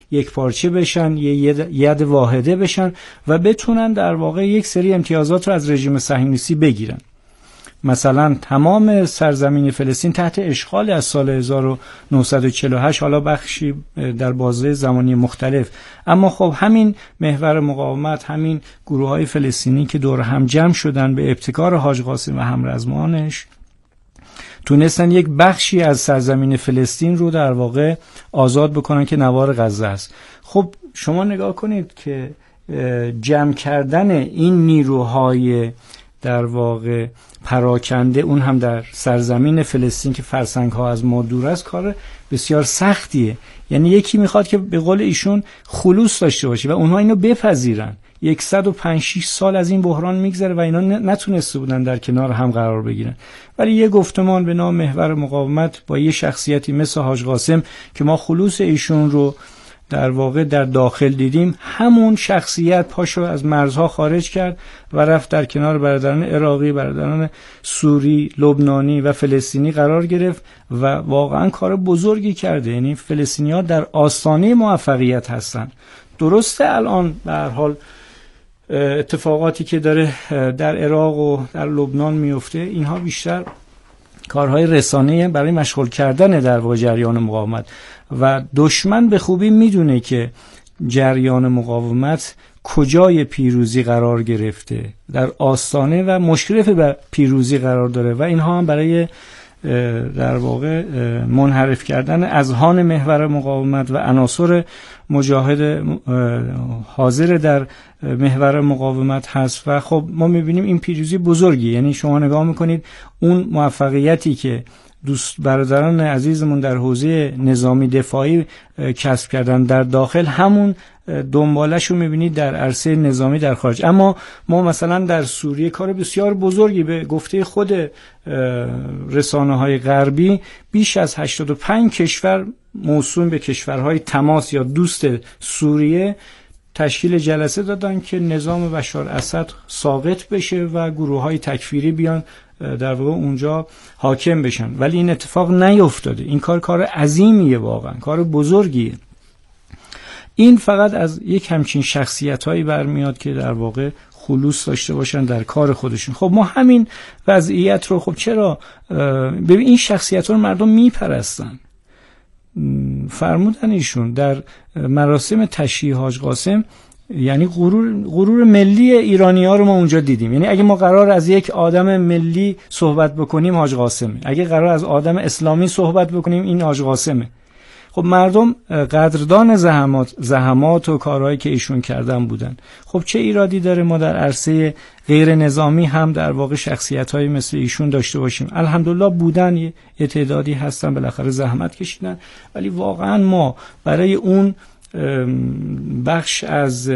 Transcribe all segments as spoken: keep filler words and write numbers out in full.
یک پارچه بشن، یه ید واحده بشن و بتونن در واقع یک سری امتیازات رو از رژیم صهیونیستی بگیرن. مثلا تمام سرزمین فلسطین تحت اشغال از سال هزار و نهصد و چهل و هشت، حالا بخشی در بازه زمانی مختلف، اما خب همین محور مقاومت، همین گروه‌های فلسطینی که دور هم جمع شدن به ابتکار حاج قاسم و همرزمانش، تونستن یک بخشی از سرزمین فلسطین رو در واقع آزاد بکنن که نوار غزه است. خب شما نگاه کنید که جمع کردن این نیروهای در واقع پراکنده، اون هم در سرزمین فلسطین که فرسنگ ها از ما دور است، کار بسیار سختیه. یعنی یکی میخواد که به قول ایشون خلوص داشته باشه و اونها اینو بپذیرن. صد و پنج شش سال از این بحران میگذره و اینا نتونسته بودن در کنار هم قرار بگیرن، ولی یه گفتمان به نام محور مقاومت با یه شخصیتی مثل حاج قاسم که ما خلوص ایشون رو در واقع در داخل دیدیم، همون شخصیت پاشو از مرزها خارج کرد و رفت در کنار برادران عراقی، برادران سوری، لبنانی و فلسطینی قرار گرفت و واقعا کار بزرگی کرده. یعنی فلسطینی‌ها در آستانه موفقیت هستن. درسته الان به هر حال اتفاقاتی که داره در عراق و در لبنان میفته، اینها بیشتر کارهای رسانه‌ای برای مشغول کردن در واقع جریان مقاومت و دشمن به خوبی میدونه که جریان مقاومت کجای پیروزی قرار گرفته، در آستانه و مشرف به پیروزی قرار داره و اینها هم برای در واقع منحرف کردن اذهان محور مقاومت و عناصر مجاهد حاضر در محور مقاومت هست. و خب ما میبینیم این پیروزی بزرگی. یعنی شما نگاه میکنید اون موفقیتی که دوست برادران عزیزمون در حوزه نظامی دفاعی کسب کردن در داخل، همون دنبالش رو میبینید در عرصه نظامی در خارج. اما ما مثلا در سوریه کار بسیار بزرگی به گفته خود رسانه‌های غربی، بیش از هشتاد و پنج کشور موسوم به کشورهای تماس یا دوست سوریه تشکیل جلسه دادن که نظام بشار اسد ساقط بشه و گروه‌های تکفیری بیان در واقع اونجا حاکم بشن، ولی این اتفاق نیفتاده. این کار کار عظیمیه، واقعا کار بزرگیه. این فقط از یک همچین شخصیت‌هایی برمیاد که در واقع خلوص داشته باشن در کار خودشون. خب ما همین وضعیت رو، خب چرا ببین این شخصیت‌ها رو مردم میپرستن. فرمودن ایشون در مراسم تشییع حاج قاسم، یعنی غرور غرور ملی ایرانی‌ها رو ما اونجا دیدیم. یعنی اگه ما قرار از یک آدم ملی صحبت بکنیم حاج قاسمه، اگه قرار از آدم اسلامی صحبت بکنیم این حاج قاسمه. خب مردم قدردان زحمات زحمات و کارهایی که ایشون کردن بودن. خب چه ایرادی داره ما در عرصه غیر نظامی هم در واقع شخصیت‌هایی مثل ایشون داشته باشیم؟ الحمدلله بودن، یه تعدادی هستن بالاخره زحمت کشیدن، ولی واقعا ما برای اون بخش از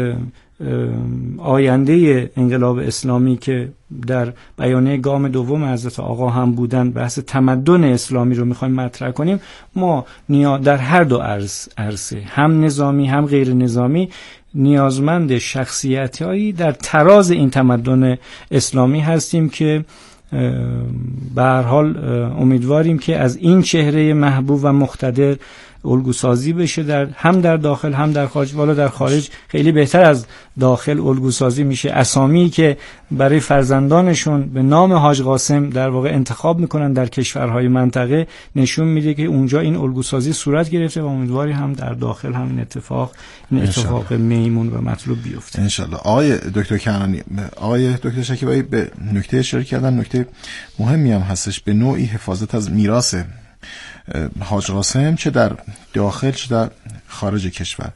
آینده انقلاب اسلامی که در بیانیه گام دوم حضرت آقا هم بودن، بحث تمدن اسلامی رو میخوایم مطرح کنیم، ما نیاز در هر دو عرصه، هم نظامی هم غیر نظامی، نیازمند شخصیتایی در تراز این تمدن اسلامی هستیم که به هر حال امیدواریم که از این چهره محبوب و مقتدر الگوسازی بشه، در هم در داخل هم در خارج. والا در خارج خیلی بهتر از داخل الگوسازی میشه. اسامی که برای فرزندانشون به نام حاج قاسم در واقع انتخاب میکنن در کشورهای منطقه نشون میده که اونجا این الگوسازی صورت گرفته و امیدواری هم در داخل هم این اتفاق این اتفاق میمون و مطلوب بیفته ان شاء الله. آقای دکتر کنعانی، آقای دکتر شکیبایی به نکته اشاره کردن، نکته مهمی هم هستش، به نوعی حفاظت از میراث حاج قاسم چه در داخل چه در خارج کشور.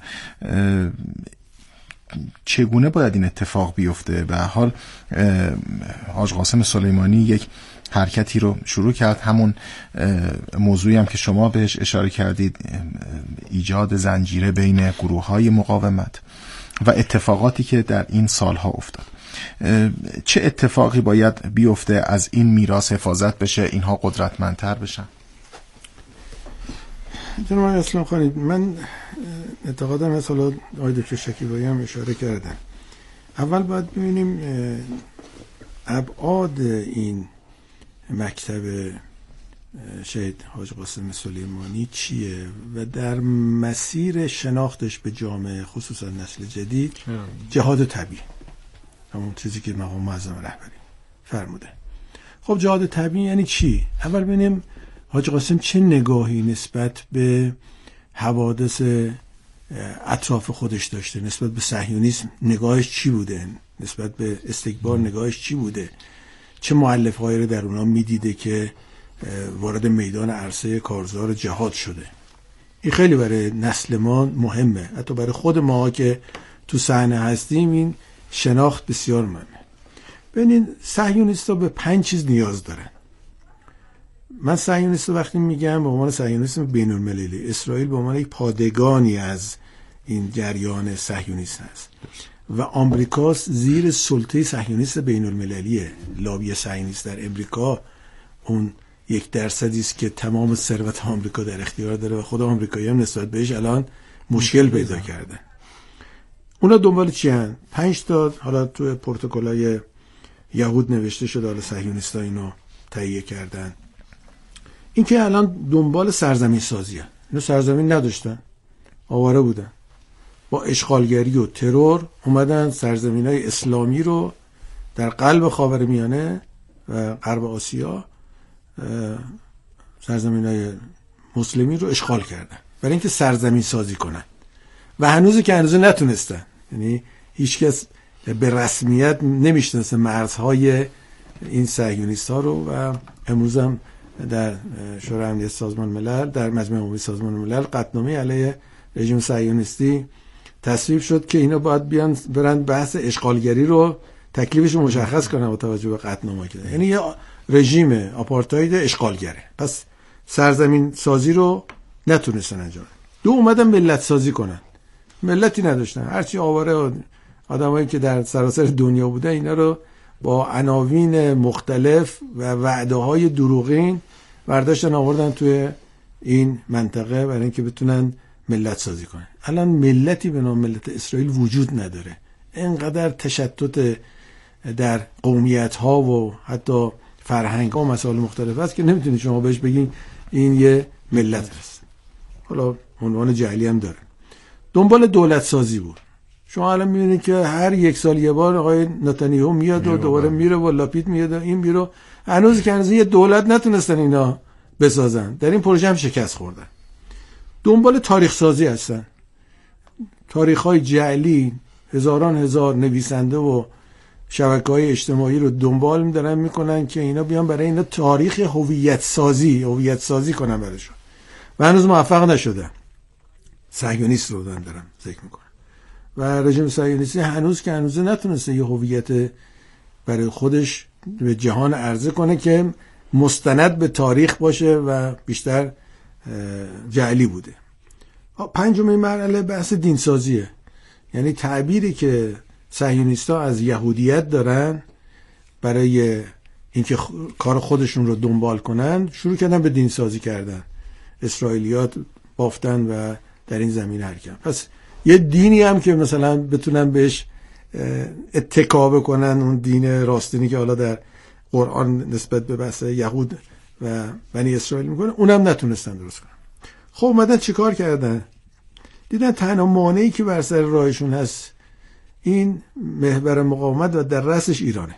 چگونه باید این اتفاق بیفته؟ به حال حاج قاسم سلیمانی یک حرکتی رو شروع کرد، همون موضوعی هم که شما بهش اشاره کردید، ایجاد زنجیره بین گروه‌های مقاومت و اتفاقاتی که در این سالها افتاد. چه اتفاقی باید بیفته از این میراث حفاظت بشه، اینها قدرتمندتر بشن؟ جناب اسلام خانی، من اعتقادم هست، حالا آقای دکتر شکیبایی هم اشاره کردن، اول باید ببینیم ابعاد این مکتب شهید حاج قاسم سلیمانی چیه و در مسیر شناختش به جامعه خصوصا نسل جدید جهاد طبیعی، همون چیزی که مقام معظم رهبری فرموده. خب جهاد طبیعی یعنی چی؟ اول ببینیم حاج قاسم چه نگاهی نسبت به حوادث اطراف خودش داشته، نسبت به صهیونیسم نگاهش چی بوده، نسبت به استکبار نگاهش چی بوده، چه مؤلفه‌هایی رو در اونها میدیده که وارد میدان عرصه کارزار جهاد شده. این خیلی برای نسل ما مهمه، حتی برای خود ما که تو صحنه هستیم این شناخت بسیار مهمه. ببینید صهیونیست‌ها به پنج چیز نیاز دارن. من صهیونیست وقتی میگم به عنوان صهیونیسم بین‌المللی، اسرائیل به عنوان یک پادگانی از این جریان صهیونیست هست و آمریکا زیر سلطه صهیونیست بین‌المللیه. لابی صهیونیست در امریکا اون یک درصدی است که تمام ثروت آمریکا در اختیار داره و خود آمریکایی هم نسبت بهش الان مشکل پیدا کردن. اونا دنبال چی هن؟ پنج تا حالا تو پروتکل‌های یهود نوشته شده، حالا صهیونیست‌ها اینو تهیه کردن. این که الان دنبال سرزمین سازی هن. اینو سرزمین نداشتن، آواره بودن، با اشغالگری و ترور اومدن سرزمین‌های اسلامی رو در قلب خاورمیانه و غرب آسیا، سرزمین‌های مسلمی رو اشغال کردن برای اینکه سرزمین سازی کنن و هنوز که هنوز نتونستن. یعنی هیچ کس به رسمیت نمیشناسه مرزهای این صهیونیست‌ها رو و امروز هم در شورای امنیت سازمان ملل، در مجمع عمومی سازمان ملل قطعنامه علیه رژیم صهیونیستی تصویب شد که اینا باید بیان برن بحث اشغالگری رو تکلیفش رو مشخص کنن با توجه به قطعنامه که یعنی یه رژیم آپارتاید اشغالگره. پس سرزمین سازی رو نتونستن انجام. دو اومدن ملت سازی کنن، ملتی نداشتن، هرچی آواره آدمایی که در سراسر دنیا بودن اینا رو با عناوین مختلف و وعده‌های دروغین برداشتن آوردن توی این منطقه برای اینکه بتونن ملت سازی کنن. الان ملتی به نام ملت اسرائیل وجود نداره. اینقدر تشتت در قومیت‌ها و حتی فرهنگ‌ها و مسائل مختلف است که نمیتونید شما بهش بگین این یه ملت است. حالا عنوان جعلی هم داره. دنبال دولت سازی بود. شما الان میبینید که هر یک سال یه بار آقای نتانیاهو میاد و دوباره میره و لاپید میاد و این میره. هنوز که هنوز یه دولت نتونستن اینا بسازن. در این پروژه هم شکست خوردن. دنبال تاریخ سازی هستن. تاریخ‌های جعلی، هزاران هزار نویسنده و شبکه‌های اجتماعی رو دنبال می‌دارن میکنن که اینا بیان برای اینا تاریخ هویت سازی هویت سازی کنن براشون و هنوز موفق نشدن. صهیونیست رو دارن ذکر میکنن و رژیم صهیونیستی هنوز که هنوز نتونسته یه هویت برای خودش به جهان عرضه کنه که مستند به تاریخ باشه و بیشتر جعلی بوده. پنجمین مرحله بحث دینسازیه. یعنی تعبیری که صهیونیست‌ها از یهودیت دارن برای اینکه کار خودشون رو دنبال کنن شروع کردن به دین سازی کردن، اسرائیلیات بافتن و در این زمینه حرکت. پس یه دینی هم که مثلا بتونن بهش اتکا بکنن، اون دین راستینی که حالا در قرآن نسبت به بحث یهود و بنی اسرائیل میکنه، اونم نتونستن درست کنن. خب اومدن چیکار کردن؟ دیدن تنها مانعی که بر سر راهشون هست این محور مقاومت و در رأسش ایرانه.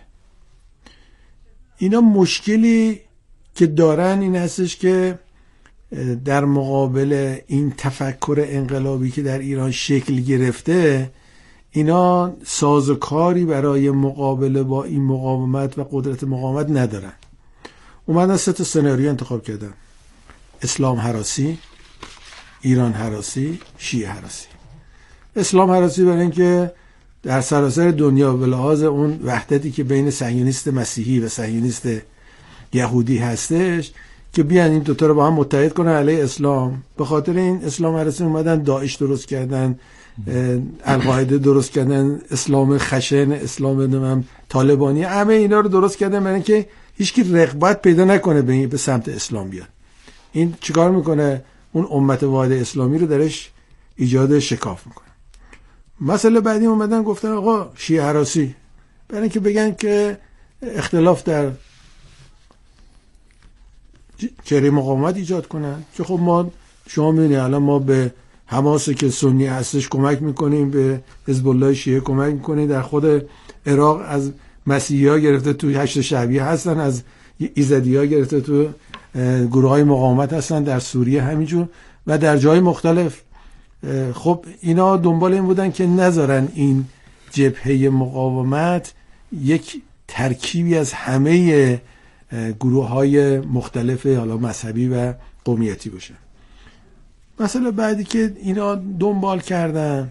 اینا مشکلی که دارن این هستش که در مقابل این تفکر انقلابی که در ایران شکل گرفته، اینا سازوکاری برای مقابله با این مقاومت و قدرت مقاومت ندارن. اومدن سه تا سناریو انتخاب کردن: اسلام هراسی، ایران هراسی، شیعه هراسی. اسلام هراسی برای اینکه در سراسر دنیا به لحاظ اون وحدتی که بین صهیونیست مسیحی و صهیونیست یهودی هستش که بیان این دوتا رو با هم متحد کنن علیه اسلام. به خاطر این اسلام هراسی اومدن داعش درست کردن، القاعده درست کردن، اسلام خشن، اسلام نمیم طالبانی، همه اینا رو درست کردن برای اینکه هیچکی رغبت پیدا نکنه به این به سمت اسلام بیاد. این چیکار میکنه؟ اون امت واحد اسلامی رو درش ایجاد شکاف میکنه. مسئله بعدی اومدن گفتن آقا شیعه هراسی، برای اینکه بگن که اختلاف در چهره مقاومت ایجاد کنن که خب ما شما می‌بینید الان ما به حماس که سنی هستش کمک میکنیم، به حزب الله شیعه کمک میکنیم، در خود عراق از مسیحی‌ها گرفته تو هشت شعبیه هستن، از ایزدی‌ها گرفته تو گروه‌های مقاومت هستن، در سوریه همینجور و در جای مختلف. خب اینا دنبال این بودن که نذارن این جبهه مقاومت یک ترکیبی از همه گروه‌های مختلف حالا مذهبی و قومیتی باشه. مسئله بعدی که اینا دنبال کردن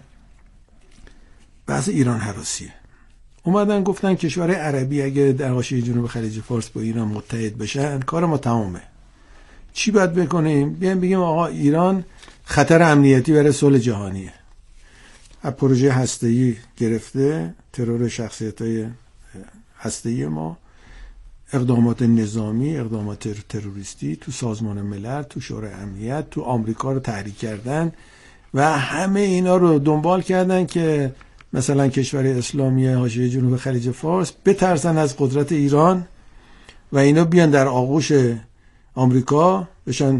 بحث ایران هراسیه. اومدن گفتن کشور عربی اگه در حاشیه جنوب خلیج فارس با ایران متحد بشن کار ما تمامه. چی باید بکنیم؟ بیایم بگیم آقا ایران خطر امنیتی برای صلح جهانیه. از پروژه هسته‌ای گرفته، ترور شخصیت‌های هسته‌ای ما، اقدامات نظامی، اقدامات تروریستی تو سازمان ملل، تو شورای امنیت، تو آمریکا رو تحریک کردن و همه اینا رو دنبال کردن که مثلا کشور اسلامی حاشیه جنوب خلیج فارس بترسن از قدرت ایران و اینا بیان در آغوش آمریکا بشن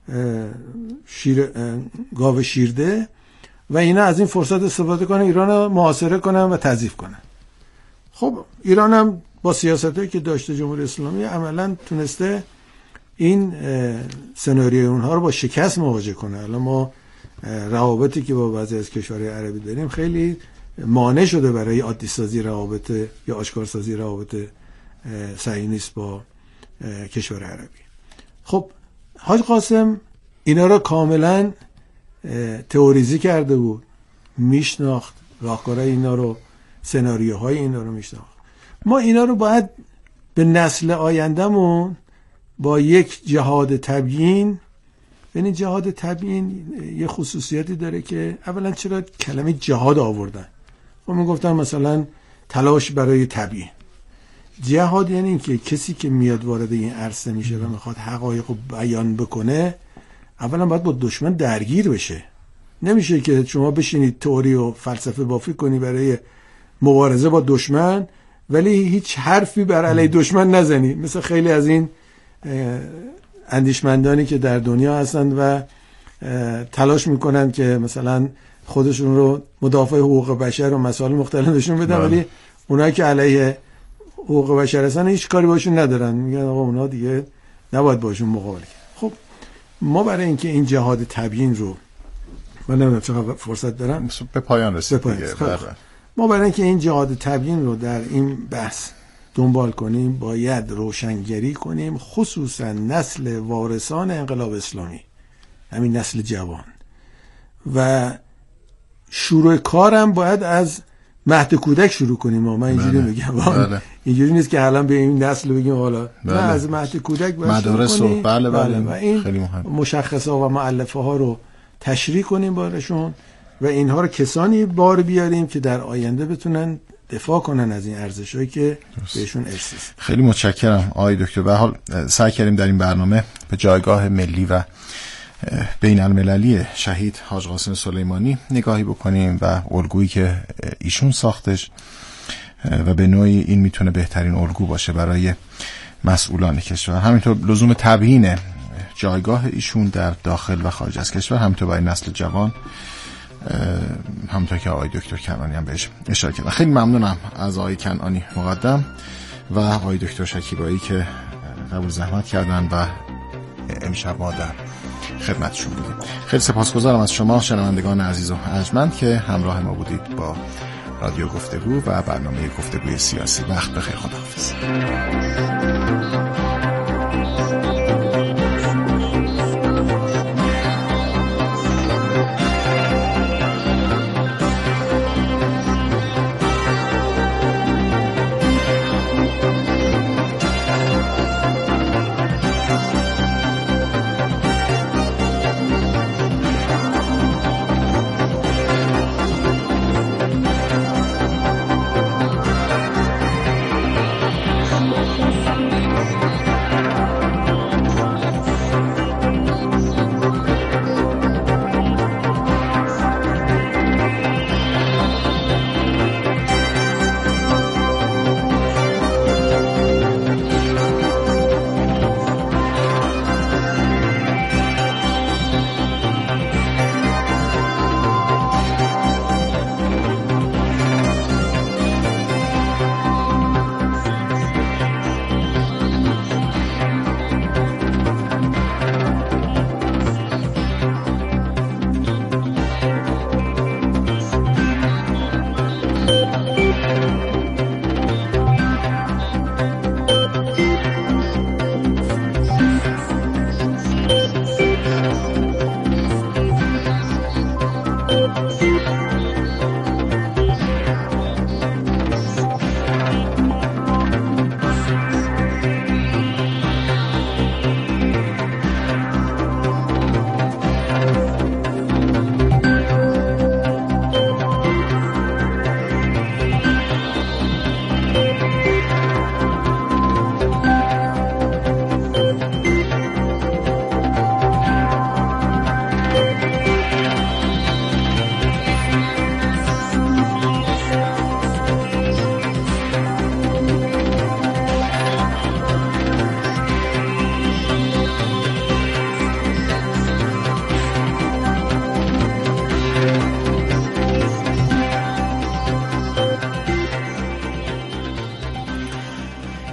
شیر گاو شیرده و اینا از این فرصت استفاده کنن ایران رو محاصره کنن و تضعیف کنن. خب ایران هم با سیاستایی که داشته جمهوری اسلامی عملاً تونسته این سناریوی اونها رو با شکست مواجه کنه. الان ما روابطی که با بعضی از کشورهای عربی داریم خیلی مانع شده برای عادی سازی روابط یا آشکار سازی روابط صهیونیست با کشور عربی. خب حاج قاسم اینا رو کاملا تئوریزی کرده بود، میشناخت راهکارهای اینا رو، سناریوهای اینا رو میشناخت. ما اینا رو باید به نسل آیندهمون با یک جهاد تبیین، یعنی جهاد تبیین یه خصوصیتی داره که اولا چرا کلمه جهاد آوردن؟ خب من گفتم مثلا تلاش برای تبیین. جهاد یعنی این که کسی که میاد وارد این عرصه میشه و میخواد حقایق رو بیان بکنه اولا باید با دشمن درگیر بشه. نمیشه که شما بشینید تئوری و فلسفه بافی کنی برای مبارزه با دشمن ولی هیچ حرفی بر علیه دشمن نزنی، مثل خیلی از این اندیشمندانی که در دنیا هستند و تلاش میکنن که مثلا خودشون رو مدافع حقوق بشر و مسائل مختلف نشون بدن ولی اونایی که علیه حقوق بشر هستن هیچ کاری باشون ندارن، میگن آقا اونا دیگه نباید باشون مقابله کرد. خب ما برای اینکه این جهاد تبیین رو من نمیدونم چقدر فرصت دارم به پایان رسید دیگه، ما برای اینکه این جهاد تبیین رو در این بحث دنبال کنیم باید روشنگری کنیم، خصوصا نسل وارثان انقلاب اسلامی، همین نسل جوان، و شروع کارم باید از مهد کودک شروع کنیم. ما من اینجوری میگم بله. اینجوری نیست که الان به این نسل بگیم حالا بله. نه، از مهد کودک باید مدارس شروع کنیم بله بله. بله. و این خیلی مهم. مشخصه ها و مؤلفه ها رو تشریح کنیم بارشون و اینها رو کسانی بار بیاریم که در آینده بتونن دفاع کنن از این ارزش‌هایی که بهشون ارث است. خیلی متشکرم آقای دکتر. به هر حال سعی کردیم در این برنامه به جایگاه ملی و بین المللی شهید حاج قاسم سلیمانی نگاهی بکنیم و الگویی که ایشون ساختش و به نوعی این میتونه بهترین الگو باشه برای مسئولان کشور. همینطور لزوم تبیین جایگاه ایشون در داخل و خارج از کشور، همینطور برای نسل جوان، همونطور که آقای دکتر کنعانی هم بهش اشاره کردن. خیلی ممنونم از آقای کنعانی مقدم و آقای دکتر شکیبایی که قبول زحمت کردن و امشب ما در خدمتشون بودیم. خیلی سپاسگزارم از شما شنوندگان عزیز و ارجمند که همراه ما بودید با رادیو گفتگو و برنامه گفتگوی سیاسی. وقت بخیر، خداحافظ.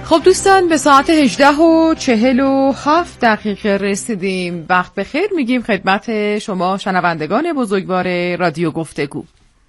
خب دوستان به ساعت هجده و چهل و هفت دقیقه رسیدیم. وقت بخیر میگیم خدمت شما شنوندگان بزرگوار رادیو گفتگو.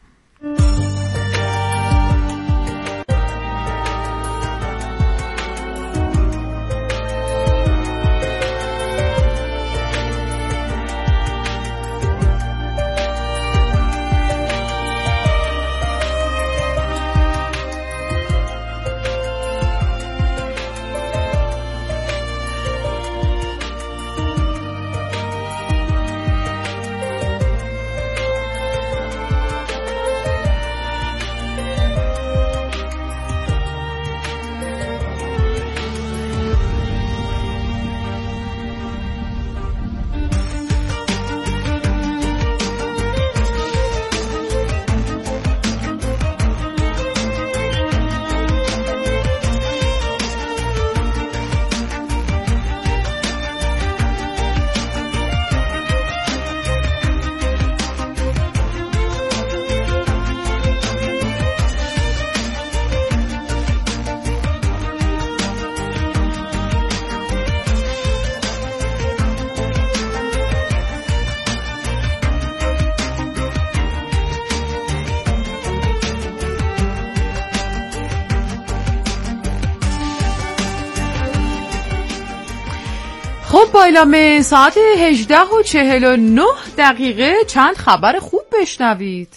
خب با اعلام ساعت هجده و چهل و نه دقیقه چند خبر خوب بشنوید.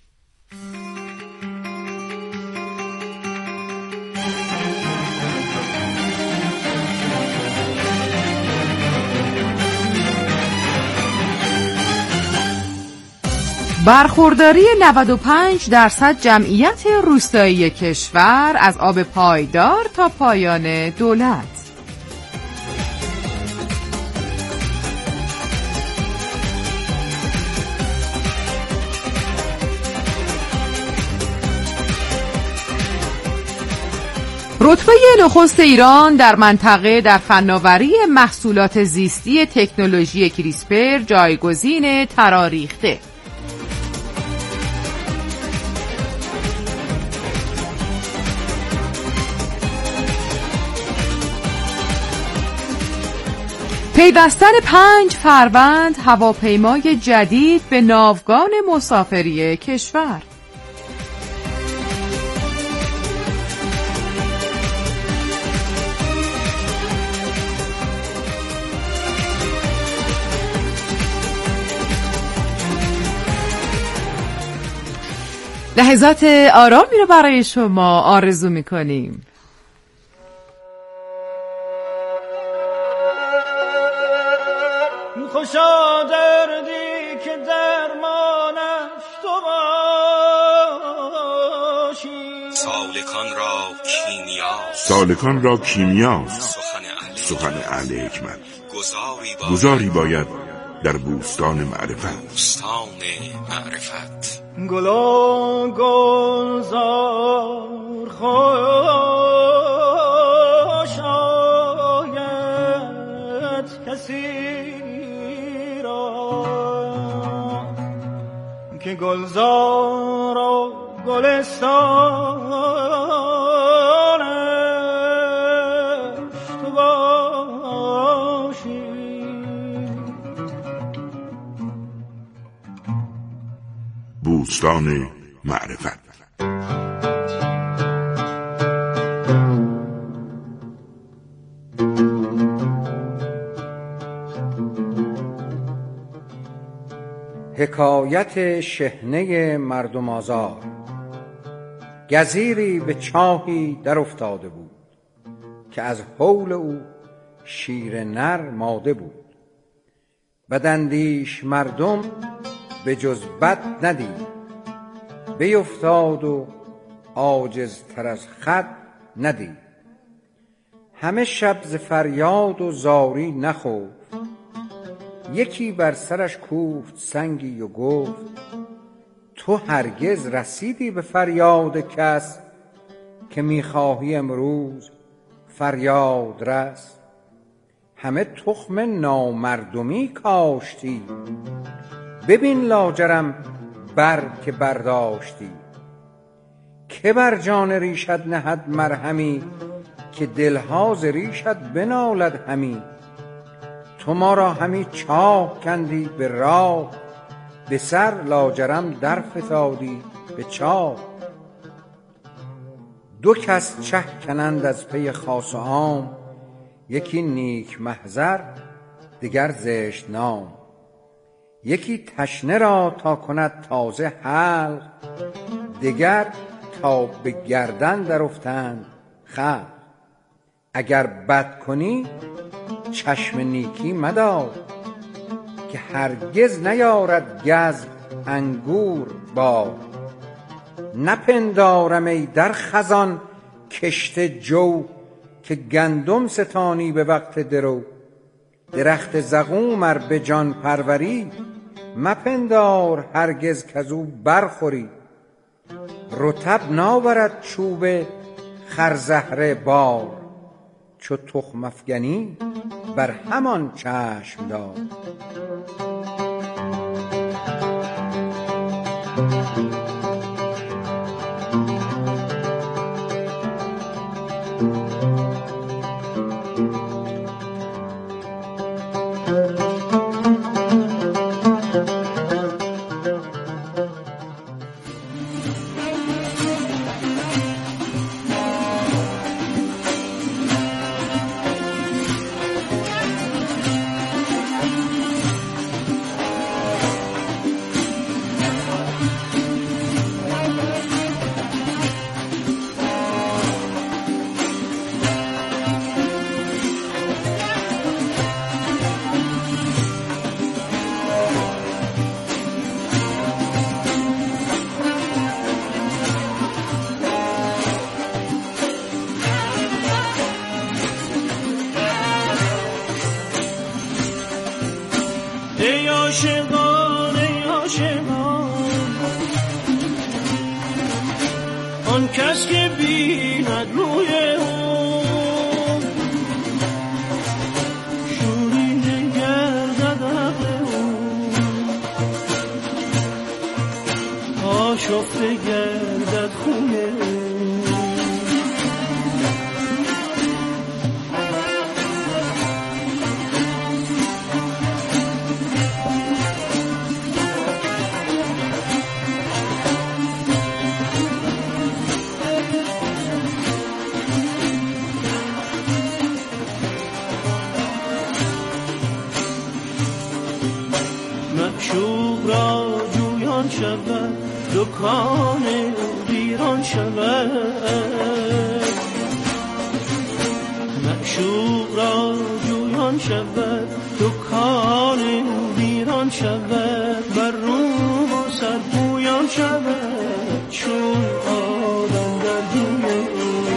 برخورداری نود و پنج درصد جمعیت روستایی کشور از آب پایدار تا پایان دولت. رتبه نخست ایران در منطقه در فناوری محصولات زیستی تکنولوژی کریسپر جایگزین تراریخته. پیوستن پنج فروند هواپیمای جدید به ناوگان مسافری کشور. لحظات آرامی رو برای شما آرزو می‌کنیم. خوشا دردی که درمانش تو باشی. سالکان را کیمیاست سالکان را کیمیاست سخن اهل حکمت. گذاری باید در بوستان معرفت. بوستان معرفت. گلا گلزار خوش آید کسی را که گلزار و گلستانش تو باشی. بوستان معرفت. حکایت شحنه مردم آزار. گزیری به چاهی در افتاده بود که از هول او شیر نر ماده بود. بداندیش مردم به جز بد ندید، بیفتاد و عاجزتر از خود ندید. همه شب ز فریاد و زاری نخفت، یکی بر سرش کوفت سنگی و گفت تو هرگز رسیدی به فریاد کس که میخواهی امروز فریاد رس. همه تخم نامردمی کاشتی، ببین لاجرم بر که برداشتی. که بر جان ریشت نهد مرهمی که دلها ز ریشت بنالد همی. تو ما را همی چاه کندی به راه، به سر لاجرم در فتادی به چاه. دو کس چه کنند از پی خاص و عام، یکی نیک محضر دگر زشت نام. یکی تشنه را تا کند تازه حلق، دگر تا به گردن در افتند خلق. اگر بد کنی چشم نیکی مدار، که هرگز نیارد گز انگور بار. نپندارم ای در خزان کشت جو، که گندم ستانی به وقت درو. درخت زقوم ار به جان پروری، مپندار هرگز کزو برخوری. رطب ناورد چوب خرزهره بار، چو تخم افگنی بر همان چشم دار. ای عاشقان ای عاشقان، آن کس که بیند روی او، شورین گردد عقل او، آشفته گردد خوی او. معشوق را جویان شود، دکان ویران شود. معشوق را جویان شود، دکان ویران شود. بر روم و سر بویان شود، چون آدم در جوی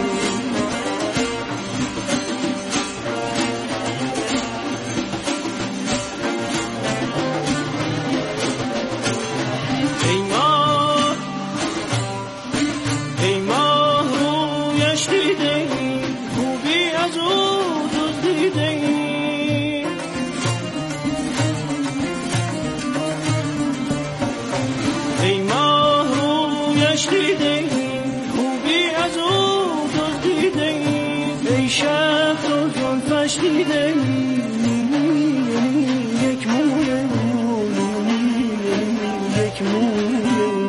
دیده یک موی یک موی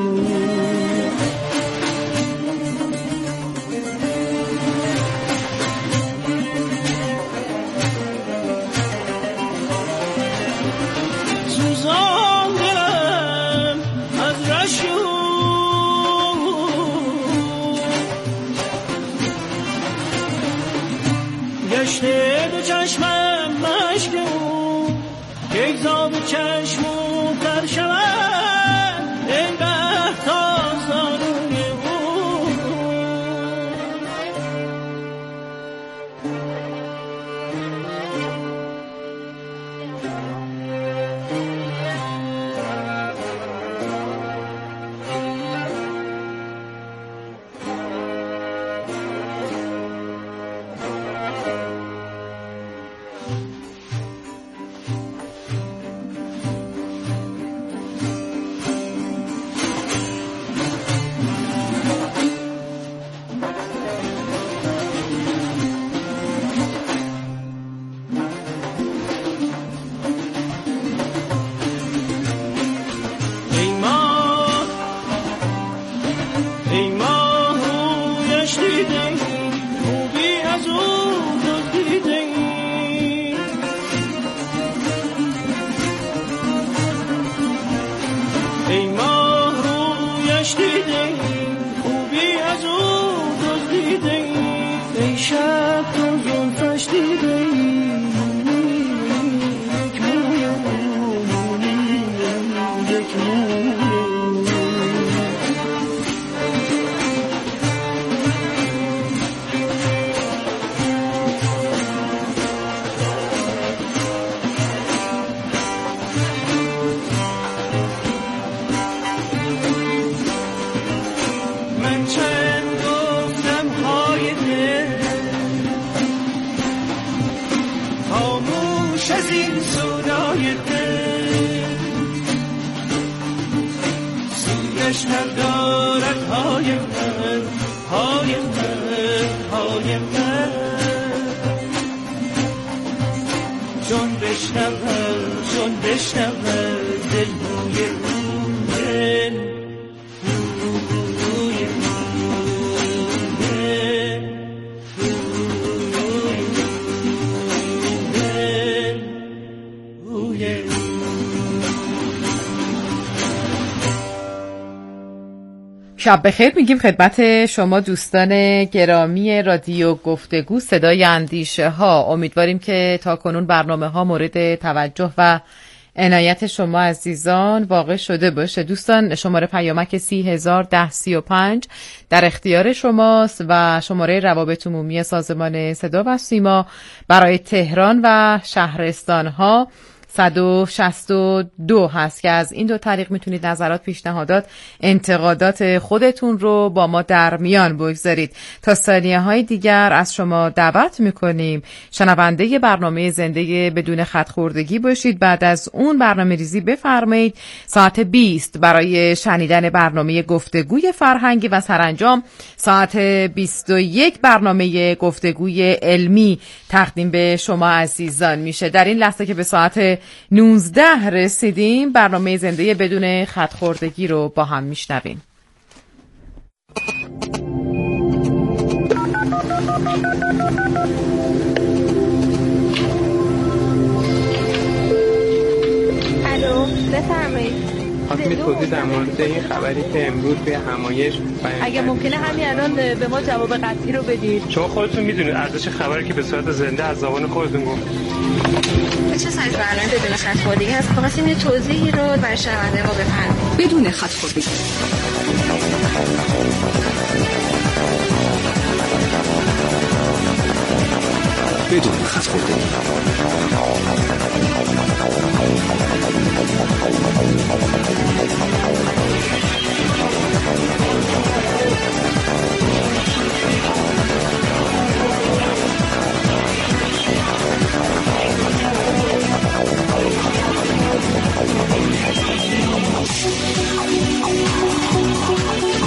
سوزان دلم از رشو گشته چشمم مشک او، یک زاب چشمو در شود. این به تازانوی او ای ماه رویش دیده خوبی از او دزدیده ای ماه رویش دیده خوبی از او دزدیده ای شب تو زلفش دیده یک موی یک موی من چند گفتم های دل خاموش از این سودای دل سویش ندارد های من های من های من چون بشنود چون بشنود دل بوی دل شب بخیر میگیم خدمت شما دوستان گرامی رادیو گفتگو صدای اندیشه ها. امیدواریم که تا کنون برنامه ها مورد توجه و عنایت شما عزیزان واقع شده باشه. دوستان شماره پیامک سی هزار ده سی و پنج در اختیار شماست و شماره روابط عمومی سازمان صدا و سیما برای تهران و شهرستان ها صد و شصت و دو هست که از این دو طریق میتونید نظرات، پیشنهادات، انتقادات خودتون رو با ما در میان بگذارید. تا ثانیه های دیگر از شما دعوت میکنیم شنونده برنامه زنده بدون خط خوردگی باشید. بعد از اون برنامه ریزی بفرمایید ساعت بیست برای شنیدن برنامه گفتگوی فرهنگی و سرانجام ساعت بیست و یک برنامه گفتگوی علمی تقدیم به شما عزیزان میشه. در این لحظه که به ساعت نوزده رسیدیم برنامه زنده بدون خط خوردگی رو با هم میشنویم. الو بفرمایید. خواستم توضیح در مورد این خبری که امروز به همایش اگه ممکنه همین الان به ما جواب قطعی رو بدید. شما خودتون میدونید ارزش خبری که به صورت زنده از زبان خودتون گفت. چه سایز برنامه بدون خط خوردگی هست؟ خواستیم یه توضیحی رو برای شنونده ما بفرمایید. بدون خط خوردگی. بدون خط خوردگی.